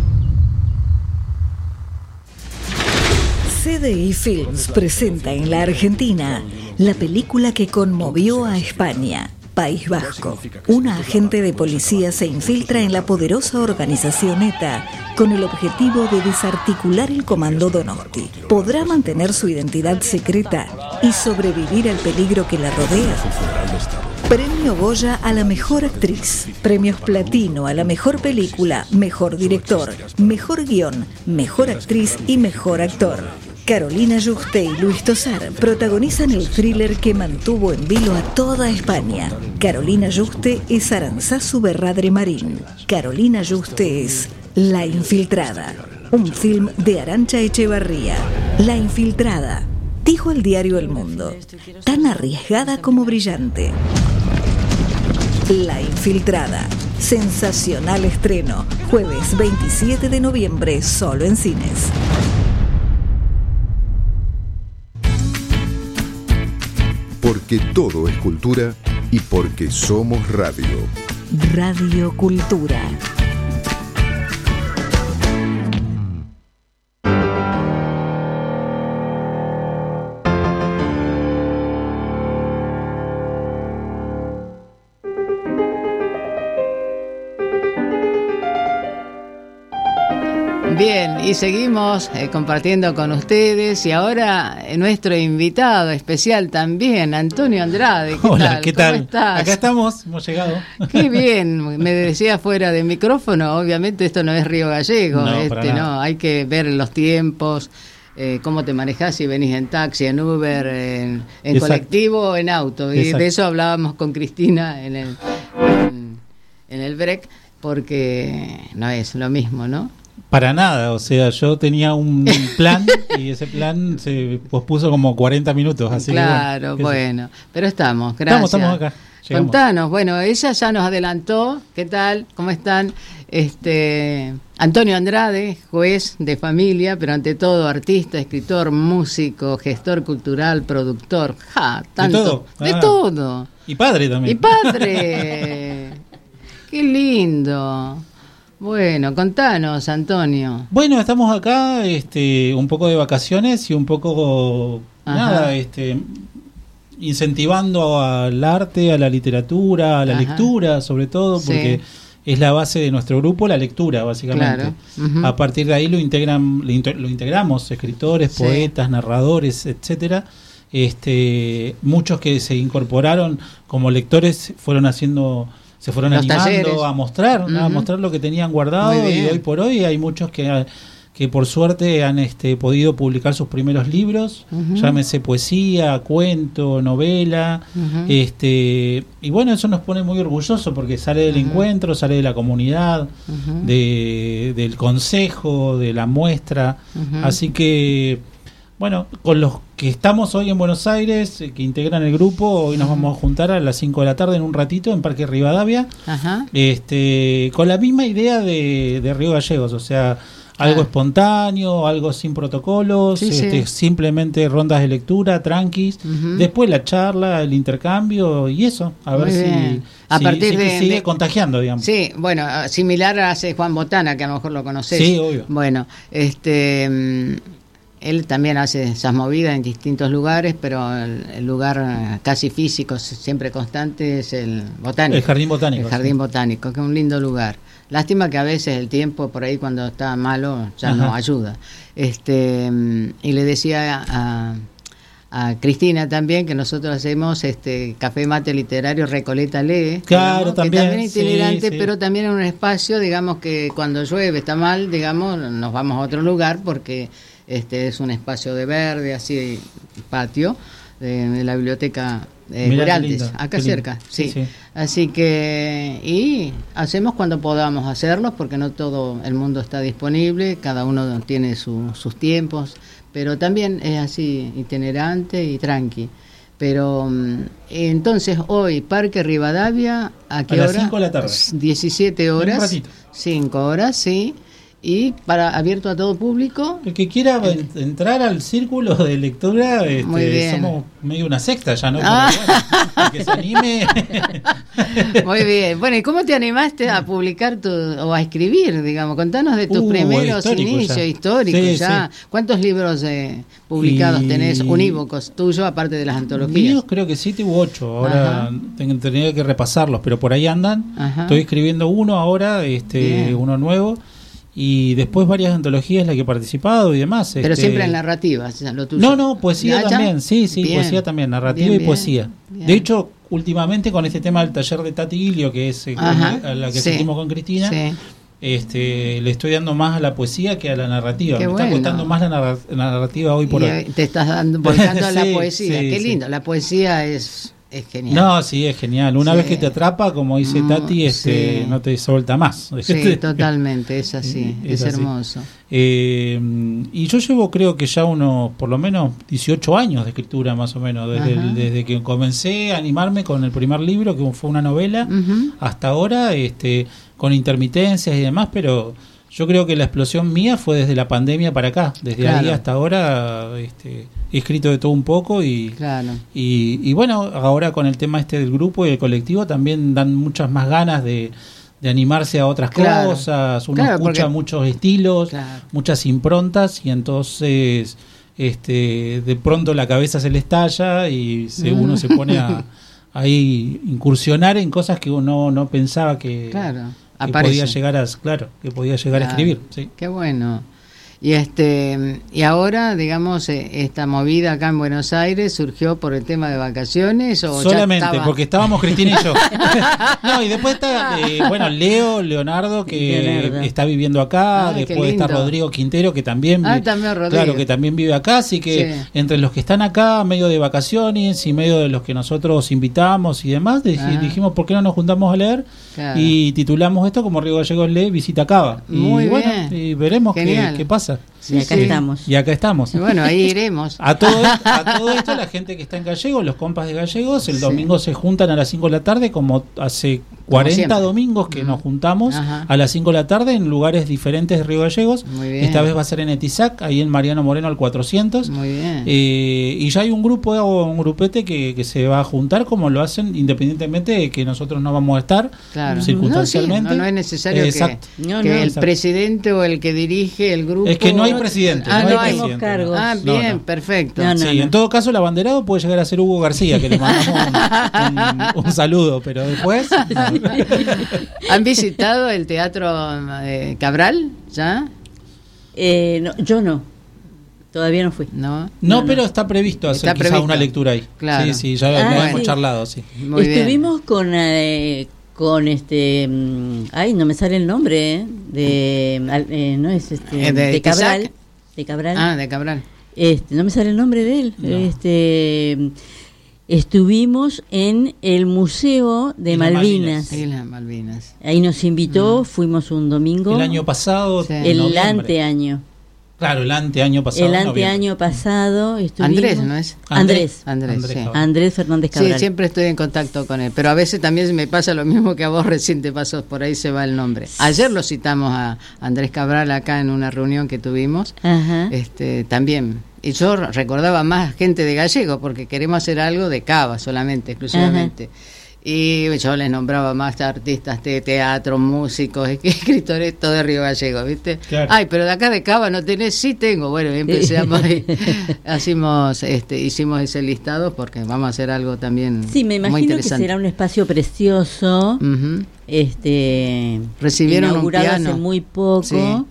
CDI Films presenta en la Argentina la película que conmovió a España. País Vasco. Una agente de policía se infiltra en la poderosa organización ETA con el objetivo de desarticular el Comando Donosti. ¿Podrá mantener su identidad secreta y sobrevivir al peligro que la rodea? Premio Goya a la mejor actriz. Premios Platino a la mejor película, mejor director, mejor guión, mejor actriz y mejor actor. Carolina Juste y Luis Tosar protagonizan el thriller que mantuvo en vilo a toda España. Carolina Juste es Arantzazu Berradre Marín. Carolina Juste es La Infiltrada, un film de Arantxa Echevarría. La Infiltrada, dijo el diario El Mundo, tan arriesgada como brillante. La Infiltrada, sensacional estreno, jueves 27 de noviembre, solo en cines. Porque todo es cultura y porque somos radio. Radio Cultura. Bien, y seguimos compartiendo con ustedes y ahora nuestro invitado especial también, Antonio Andrade. Hola, ¿qué tal? ¿Cómo estás? Acá estamos, hemos llegado. Qué bien, me decía fuera de micrófono, obviamente esto no es Río Gallego, no, hay que ver los tiempos, cómo te manejás, si venís en taxi, en Uber, en colectivo o en auto. Y de eso hablábamos con Cristina en el break, porque no es lo mismo, ¿no? Para nada, o sea, yo tenía un plan y ese plan se pospuso como 40 minutos, así claro, que bueno, pero estamos, gracias. Estamos acá. Llegamos. Contanos, bueno, ella ya nos adelantó, ¿qué tal? ¿Cómo están? Antonio Andrade, juez de familia, pero ante todo artista, escritor, músico, gestor cultural, productor, tanto, de todo. Y padre también. Y padre. Qué lindo. Bueno, contanos, Antonio. Bueno, estamos acá un poco de vacaciones y un poco incentivando al arte, a la literatura, a la lectura, sobre todo, porque es la base de nuestro grupo, la lectura, básicamente. Claro. A partir de ahí lo integramos escritores, poetas, narradores, etcétera. Muchos que se incorporaron como lectores se fueron animando talleres. a mostrar lo que tenían guardado, y hoy por hoy hay muchos que por suerte han podido publicar sus primeros libros, llámese poesía, cuento, novela, y bueno, eso nos pone muy orgullosos porque sale del encuentro, sale de la comunidad, del consejo, de la muestra, así que bueno, con los que estamos hoy en Buenos Aires, que integran el grupo, hoy nos vamos a juntar a las 5 de la tarde en un ratito en Parque Rivadavia, con la misma idea de Río Gallegos, o sea, algo espontáneo, algo sin protocolos, simplemente rondas de lectura, tranquis, después la charla, el intercambio y eso, a ver si sigue contagiando, digamos. Sí, bueno, similar hace Juan Botana, que a lo mejor lo conocés. Sí, obvio. Bueno, él también hace esas movidas en distintos lugares, pero el lugar casi físico, siempre constante, es el botánico. El jardín botánico. El jardín botánico, que es un lindo lugar. Lástima que a veces el tiempo por ahí cuando está malo ya no ayuda. Y le decía a Cristina también que nosotros hacemos café mate literario Recoleta Lee, claro, digamos, también, que también es itinerante, sí. pero también en un espacio, digamos, que cuando llueve está mal, digamos, nos vamos a otro lugar porque es un espacio de verde, así, patio, de la biblioteca Guraltes, acá cerca, sí. Así que, y hacemos cuando podamos hacerlos, porque no todo el mundo está disponible, cada uno tiene sus tiempos, pero también es así, itinerante y tranqui. Pero entonces hoy, Parque Rivadavia, ¿a qué hora? A las 5 de la tarde. 17 horas. Un ratito. 5 horas, sí. y abierto a todo público. El que quiera entrar al círculo de lectura, somos medio una secta ya, ¿no? Bueno, que se anime. Muy bien. Bueno, ¿y cómo te animaste a publicar o a escribir, digamos? Contanos de tus primeros inicios históricos ya. Sí. ¿Cuántos libros publicados tenés, unívocos tuyos, aparte de las antologías? Míos creo que 7 u 8. Ahora tendría que repasarlos, pero por ahí andan. Ajá. Estoy escribiendo uno ahora, uno nuevo. Y después varias antologías en las que he participado y demás. Pero siempre en narrativa, lo tuyo. No, poesía también, sí, bien. Poesía también, narrativa y poesía. Bien. De hecho, últimamente con este tema del taller de Tati Gilio, que es la que asistimos con Cristina, le estoy dando más a la poesía que a la narrativa. Me está costando más la narrativa hoy por hoy. Te estás volcando a la poesía, qué lindo, la poesía es genial. No, sí, es genial. Una vez que te atrapa, como dice Tati, no te suelta más. Sí, totalmente, es así, es hermoso. Y yo llevo, creo que ya por lo menos 18 años de escritura, más o menos, desde que comencé a animarme con el primer libro, que fue una novela, hasta ahora, con intermitencias y demás, pero yo creo que la explosión mía fue desde la pandemia para acá. Desde ahí hasta ahora he escrito de todo un poco y bueno, ahora con el tema del grupo y el colectivo también dan muchas más ganas de animarse a otras cosas. Uno escucha muchos estilos, muchas improntas y entonces de pronto la cabeza se le estalla y uno se pone a incursionar en cosas que uno no pensaba que podía llegar a escribir. Sí. Qué bueno. Y ahora, digamos, esta movida acá en Buenos Aires surgió por el tema de vacaciones o solamente porque estábamos Cristina y yo. No, y después está Leonardo que está viviendo acá, después está Rodrigo Quintero que también que también vive acá, así que entre los que están acá medio de vacaciones y medio de los que nosotros invitamos y demás, dijimos ¿por qué no nos juntamos a leer? Y titulamos esto como Río Gallegos lee Visita Cava. Muy bueno, bien. Y veremos qué pasa. Y acá estamos. Y bueno, ahí iremos. A todo esto, la gente que está en Gallegos, los compas de Gallegos, el domingo se juntan a las 5 de la tarde, como hace 40 domingos que nos juntamos a las 5 de la tarde en lugares diferentes de Río Gallegos. Esta vez va a ser en Etizac, ahí en Mariano Moreno al 400. Muy bien. Y ya hay un grupete que se va a juntar, como lo hacen independientemente de que nosotros no vamos a estar circunstancialmente. No es necesario que el presidente o el que dirige el grupo. Es que no hay presidente. No hay cargos. Bien, perfecto. En todo caso, el abanderado puede llegar a ser Hugo García, que le mandamos un saludo, pero después. ¿Han visitado el Teatro Cabral ya? Yo no. Todavía no fui. No, pero está previsto hacer quizás una lectura ahí. Claro. Sí, ya hemos charlado, sí. Muy Estuvimos bien. con no me sale el nombre no es de Cabral, de Cabral. De Cabral. No me sale el nombre de él. No. Estuvimos en el Museo de Malvinas. Sí, las Malvinas. Ahí nos invitó, fuimos un domingo. El año pasado, el anteaño. Claro, el anteaño pasado. El anteaño pasado estuvimos. Andrés, ¿no es? Andrés Fernández Cabral. Sí, siempre estoy en contacto con él, pero a veces también me pasa lo mismo que a vos recién te pasó, por ahí se va el nombre. Ayer lo citamos a Andrés Cabral acá en una reunión que tuvimos. También. Y yo recordaba más gente de Gallego, porque queremos hacer algo de Cava solamente, exclusivamente. Y yo les nombraba más artistas de teatro, músicos, escritores, todo de Río Gallegos, ¿viste? Claro. Ay, pero de acá de Cava no tenés, sí tengo. Bueno, y empezamos ahí. Hicimos ese listado porque vamos a hacer algo también. Sí, me imagino que será un espacio precioso. Recibieron inaugurado un piano hace muy poco. Sí.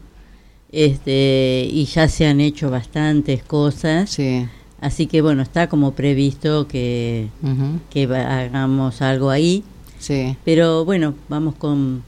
Y ya se han hecho bastantes cosas. Sí. Así que bueno, está como previsto que hagamos algo ahí. Sí. Pero bueno, vamos con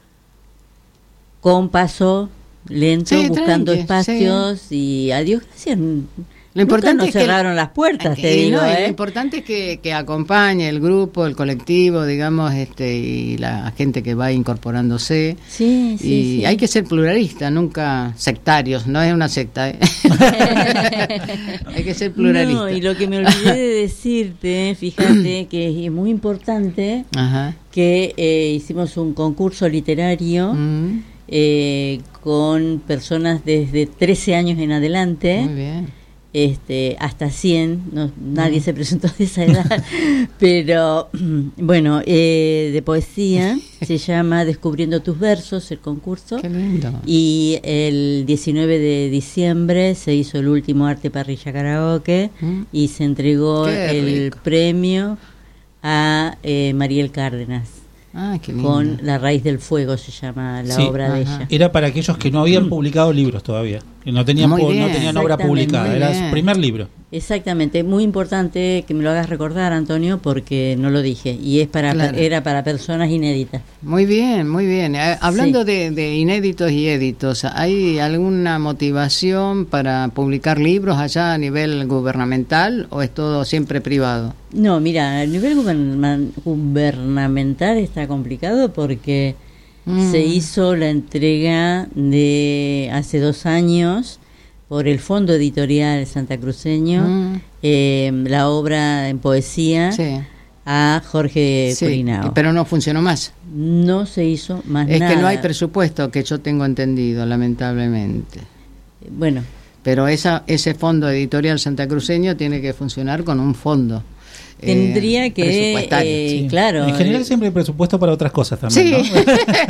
paso lento, buscando espacios y a Dios gracias. Lo importante es que cerraron las puertas, te digo. Lo importante es que acompañe el grupo, el colectivo, digamos, y la gente que va incorporándose. Sí. Hay que ser pluralista, nunca sectarios, no es una secta. Hay que ser pluralista. No, y lo que me olvidé de decirte, fíjate que es muy importante que hicimos un concurso literario con personas desde 13 años en adelante. Muy bien. Hasta 100, nadie se presentó de esa edad, pero bueno, de poesía, se llama Descubriendo tus versos, el concurso. Qué lindo. Y el 19 de diciembre se hizo el último Arte Parrilla Karaoke y se entregó el premio a Mariel Cárdenas. Qué lindo. Con La raíz del fuego se llama la obra de ella. Era para aquellos que no habían publicado libros todavía, que no tenían obra publicada, era su primer libro. Exactamente, muy importante que me lo hagas recordar, Antonio, porque no lo dije, y era para personas inéditas. Muy bien, muy bien. Hablando de inéditos y éditos, ¿hay alguna motivación para publicar libros allá a nivel gubernamental o es todo siempre privado? No, mira, a nivel gubernamental está complicado porque se hizo la entrega de hace 2 años por el Fondo Editorial Santacruceño, la obra en poesía a Jorge Curinao. Pero no funcionó más. No se hizo más nada. Es que no hay presupuesto, que yo tengo entendido, lamentablemente. Bueno. Pero ese Fondo Editorial Santacruceño tiene que funcionar con un fondo. Tendría que, claro. En general siempre hay presupuesto para otras cosas también, ¿no?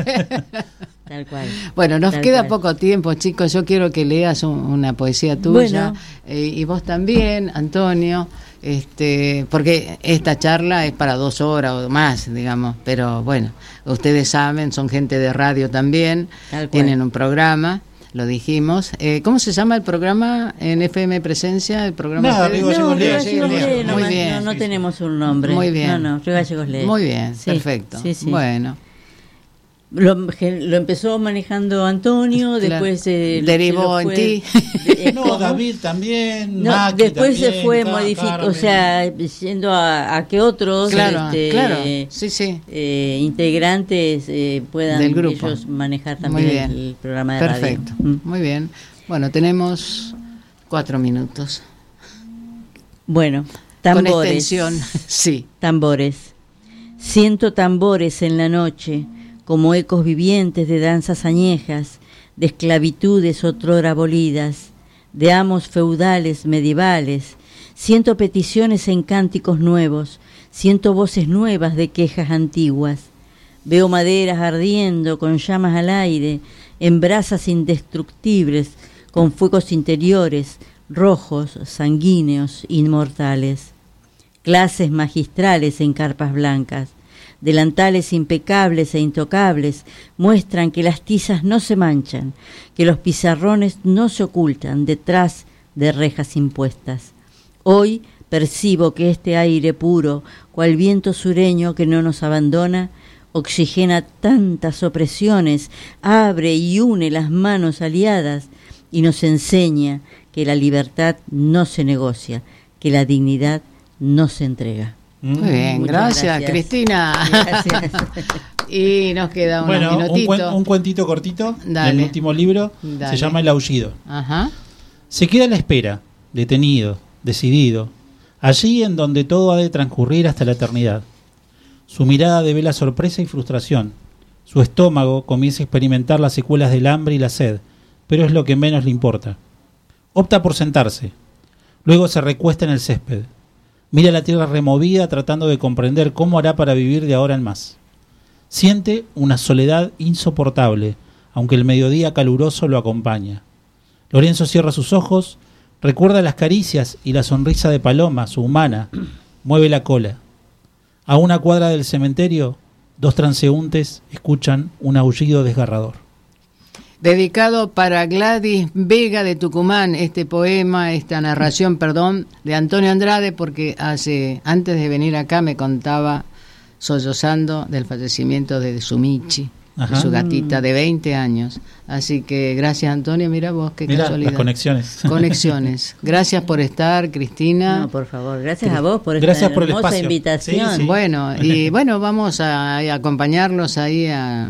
Tal cual. Bueno, nos queda poco tiempo, chicos. Yo quiero que leas una poesía tuya, y vos también, Antonio, porque esta charla es para 2 horas o más, digamos. Pero bueno, ustedes saben, son gente de radio también, tienen un programa. Lo dijimos. ¿Cómo se llama el programa en FM Presencia? El programa Río Gallegos Lee. Muy bien. No tenemos un nombre. Muy bien. Río Gallegos Lee. Muy bien, perfecto. Sí. Bueno. Lo empezó manejando Antonio, después derivó en ti. David también. No, Maki después también, se fue modificando, o sea, yendo a que otros integrantes puedan ellos manejar también el programa de radio. Perfecto, muy bien. Bueno, tenemos 4 minutos. Bueno, tambores. Con extensión, sí. Tambores. Siento tambores en la noche, como ecos vivientes de danzas añejas, de esclavitudes otrora abolidas, de amos feudales medievales. Siento peticiones en cánticos nuevos, siento voces nuevas de quejas antiguas. Veo maderas ardiendo con llamas al aire, en brasas indestructibles, con fuegos interiores, rojos, sanguíneos, inmortales. Clases magistrales en carpas blancas, delantales impecables e intocables muestran que las tizas no se manchan, que los pizarrones no se ocultan detrás de rejas impuestas. Hoy percibo que este aire puro, cual viento sureño que no nos abandona, oxigena tantas opresiones, abre y une las manos aliadas y nos enseña que la libertad no se negocia, que la dignidad no se entrega. Muy bien, gracias Cristina. Gracias. Y nos queda unos minutitos. Un cuentito cortito del último libro. Se llama El Aullido. Ajá. Se queda a la espera, detenido, decidido, allí en donde todo ha de transcurrir hasta la eternidad. Su mirada devela sorpresa y frustración. Su estómago comienza a experimentar las secuelas del hambre y la sed, pero es lo que menos le importa. Opta por sentarse. Luego se recuesta en el césped. Mira la tierra removida tratando de comprender cómo hará para vivir de ahora en más. Siente una soledad insoportable, aunque el mediodía caluroso lo acompaña. Lorenzo cierra sus ojos, recuerda las caricias y la sonrisa de Paloma, su humana, mueve la cola. A 1 cuadra del cementerio, 2 transeúntes escuchan un aullido desgarrador. Dedicado para Gladys Vega de Tucumán, esta narración, de Antonio Andrade, porque antes de venir acá me contaba, sollozando, del fallecimiento de su Michi, de su gatita de 20 años. Así que gracias, Antonio, mira vos, qué casualidad. Las conexiones. Conexiones. Gracias por estar, Cristina. No, por favor, gracias a vos por esta hermosa invitación. Sí. Bueno, vamos a acompañarlos ahí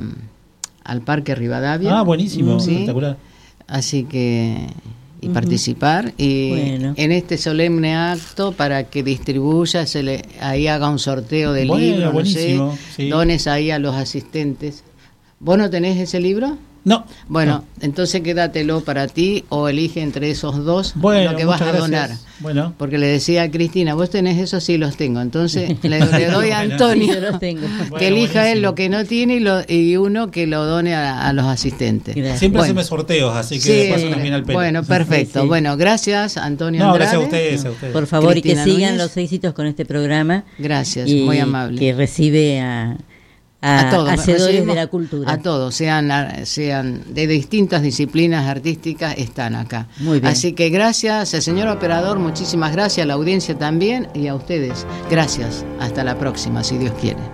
al Parque Rivadavia. Buenísimo, espectacular. Así que participar en este solemne acto para que distribuya, ahí haga un sorteo de libros, buenísimo, dones ahí a los asistentes ¿Vos no tenés ese libro? No. Bueno, entonces quédatelo para ti o elige entre esos dos lo que vas a donar. Bueno. Porque le decía a Cristina, ¿vos tenés eso? Sí, los tengo. Entonces le doy a Antonio que elija él lo que no tiene y uno que lo done a los asistentes. Gracias. Siempre hacemos sorteos, así que después nos viene al pelo. Bueno, perfecto. Sí. Bueno, gracias Antonio Andrade. Gracias a ustedes. Por favor, Cristina y que sigan Núñez. los éxitos con este programa. Gracias, muy amable. Que recibe a todos, hacedores de la cultura. A todos, sean de distintas disciplinas artísticas, están acá. Muy bien. Así que gracias, señor operador, muchísimas gracias, a la audiencia también y a ustedes. Gracias. Hasta la próxima, si Dios quiere.